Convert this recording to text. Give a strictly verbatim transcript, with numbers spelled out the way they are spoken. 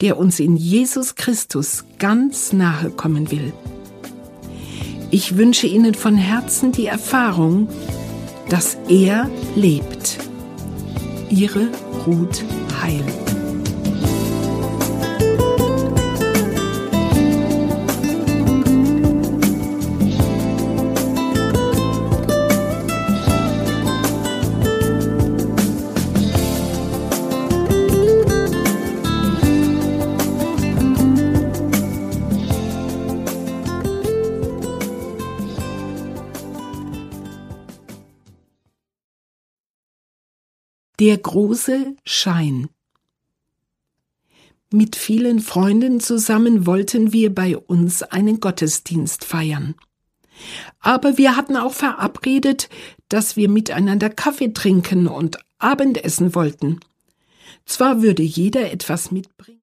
der uns in Jesus Christus ganz nahe kommen will. Ich wünsche Ihnen von Herzen die Erfahrung, dass er lebt. Ihre Ruth Heil. Der große Schein. Mit vielen Freunden zusammen wollten wir bei uns einen Gottesdienst feiern. Aber wir hatten auch verabredet, dass wir miteinander Kaffee trinken und Abendessen wollten. Zwar würde jeder etwas mitbringen,